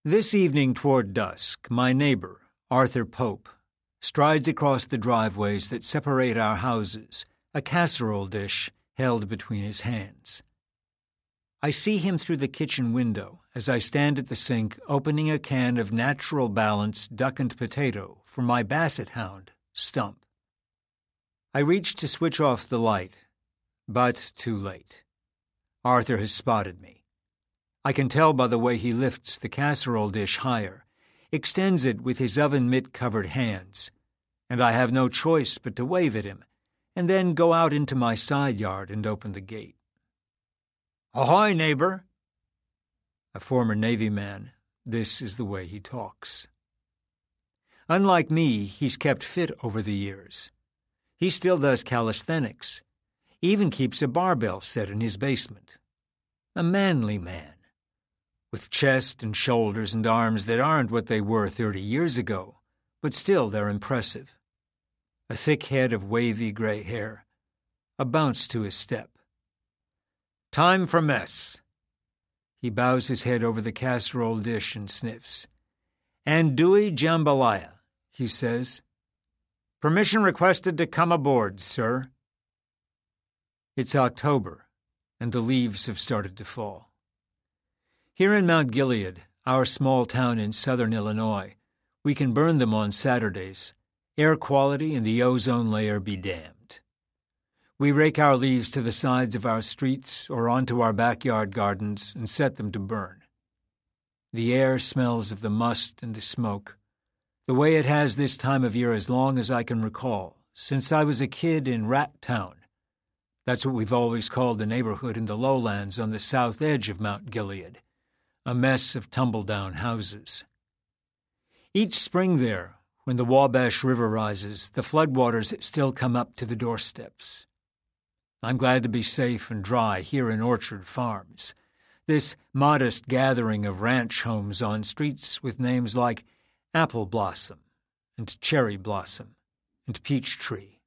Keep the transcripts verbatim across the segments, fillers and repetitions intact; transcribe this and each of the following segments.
This evening toward dusk, my neighbor, Arthur Pope, strides across the driveways that separate our houses, a casserole dish held between his hands. I see him through the kitchen window as I stand at the sink opening a can of Natural Balance duck and potato for my basset hound, Stump. I reach to switch off the light, but too late. Arthur has spotted me. I can tell by the way he lifts the casserole dish higher, extends it with his oven mitt-covered hands, and I have no choice but to wave at him, and then go out into my side yard and open the gate. "Ahoy, neighbor!" A former Navy man, this is the way he talks. Unlike me, he's kept fit over the years. He still does calisthenics, even keeps a barbell set in his basement. A manly man, with chest and shoulders and arms that aren't what they were thirty years ago, but still they're impressive. A thick head of wavy gray hair, a bounce to his step. "Time for mess." He bows his head over the casserole dish and sniffs. "Andouille jambalaya," he says. "Permission requested to come aboard, sir." It's October, and the leaves have started to fall. Here in Mount Gilead, our small town in southern Illinois, we can burn them on Saturdays. Air quality and the ozone layer be damned. We rake our leaves to the sides of our streets or onto our backyard gardens and set them to burn. The air smells of the must and the smoke, the way it has this time of year as long as I can recall, since I was a kid in Rat Town. That's what we've always called the neighborhood in the lowlands on the south edge of Mount Gilead, a mess of tumble-down houses. Each spring there, when the Wabash River rises, the floodwaters still come up to the doorsteps. I'm glad to be safe and dry here in Orchard Farms, this modest gathering of ranch homes on streets with names like Apple Blossom and Cherry Blossom and Peach Tree.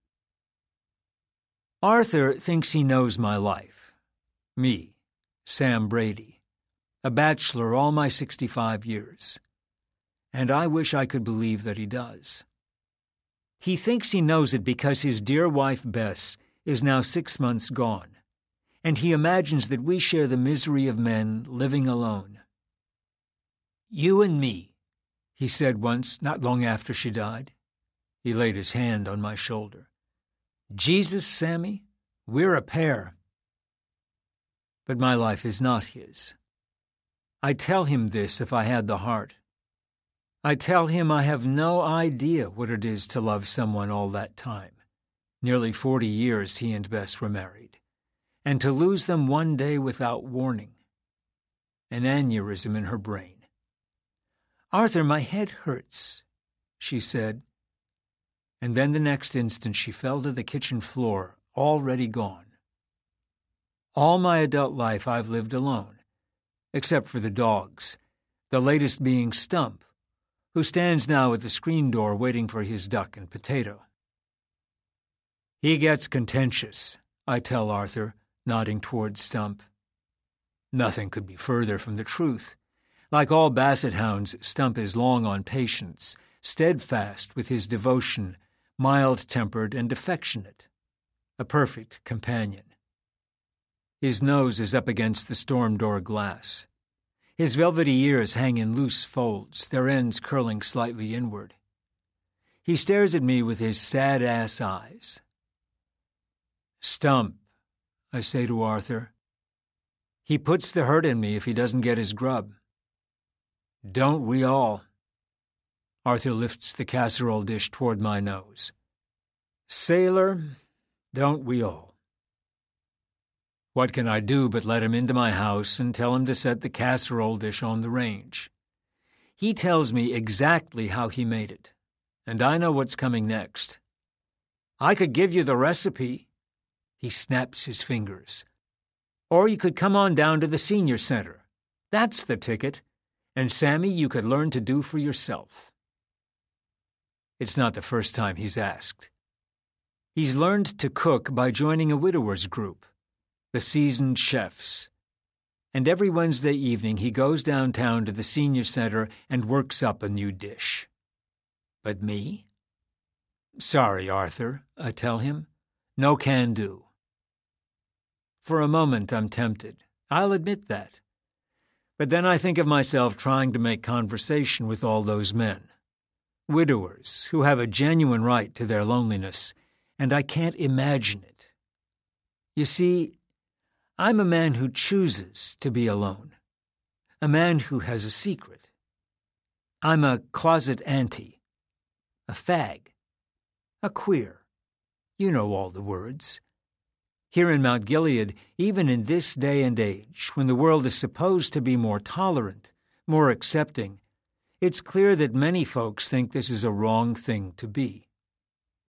Arthur thinks he knows my life. Me, Sam Brady, a bachelor all my sixty-five years. And I wish I could believe that he does. He thinks he knows it because his dear wife Bess is now six months gone, and he imagines that we share the misery of men living alone. "You and me," he said once, not long after she died. He laid his hand on my shoulder. "Jesus, Sammy, we're a pair." But my life is not his. I'd tell him this if I had the heart. I tell him I have no idea what it is to love someone all that time. Nearly forty years he and Bess were married, and to lose them one day without warning. An aneurysm in her brain. "Arthur, my head hurts," she said. And then the next instant she fell to the kitchen floor, already gone. All my adult life I've lived alone, except for the dogs, the latest being Stump, who stands now at the screen door waiting for his duck and potato. "He gets contentious," I tell Arthur, nodding toward Stump. Nothing could be further from the truth. Like all basset hounds, Stump is long on patience, steadfast with his devotion, mild-tempered and affectionate, a perfect companion. His nose is up against the storm door glass. His velvety ears hang in loose folds, their ends curling slightly inward. He stares at me with his sad-ass eyes. "Stump," I say to Arthur. "He puts the hurt in me if he doesn't get his grub." "Don't we all?" Arthur lifts the casserole dish toward my nose. "Sailor, don't we all?" What can I do but let him into my house and tell him to set the casserole dish on the range? He tells me exactly how he made it, and I know what's coming next. "I could give you the recipe." He snaps his fingers. "Or you could come on down to the senior center. That's the ticket. And Sammy, you could learn to do for yourself." It's not the first time he's asked. He's learned to cook by joining a widower's group, the Seasoned Chefs. and every Wednesday evening he goes downtown to the senior center and works up a new dish. But me? Sorry, Arthur, I tell him. No can do. For a moment I'm tempted. I'll admit that. But then I think of myself trying to make conversation with all those men. Widowers who have a genuine right to their loneliness, and I can't imagine it. You see, I'm a man who chooses to be alone, a man who has a secret. I'm a closet auntie, a fag, a queer. You know all the words. Here in Mount Gilead, even in this day and age, when the world is supposed to be more tolerant, more accepting, it's clear that many folks think this is a wrong thing to be.